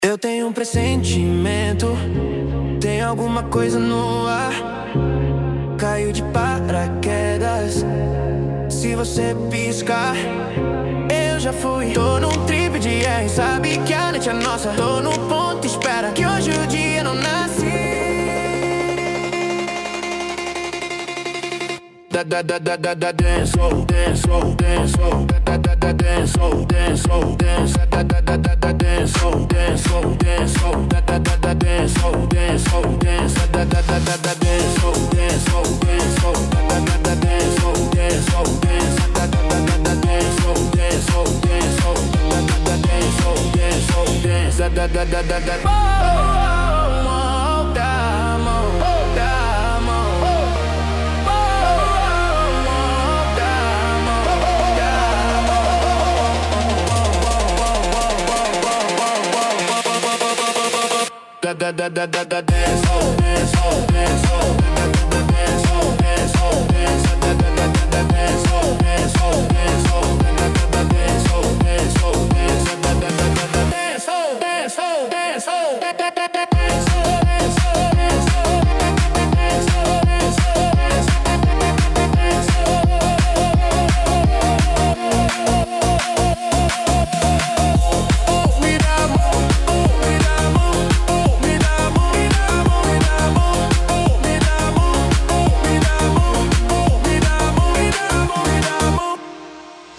Eu tenho um pressentimento, tem alguma coisa no ar. Caiu de paraquedas, se você piscar, eu já fui. Tô num trip de R, sabe que a noite é nossa. Tô no ponto, espera que hoje o dia não nasce. Dance, oh, dance, oh, dance, oh, dance, oh, dance, oh, dance, dance, oh, dance, oh, dance, oh, dance, oh, dance, oh, dance, dance, oh, dance, oh, dance, oh, dance, oh, dance, oh, dance, dance, oh, dance, oh, dance, oh, dance, oh, dance, dance, dance, oh, dance, oh, dance, oh, dance, oh, dance, oh, dance, dance, oh, dance, oh.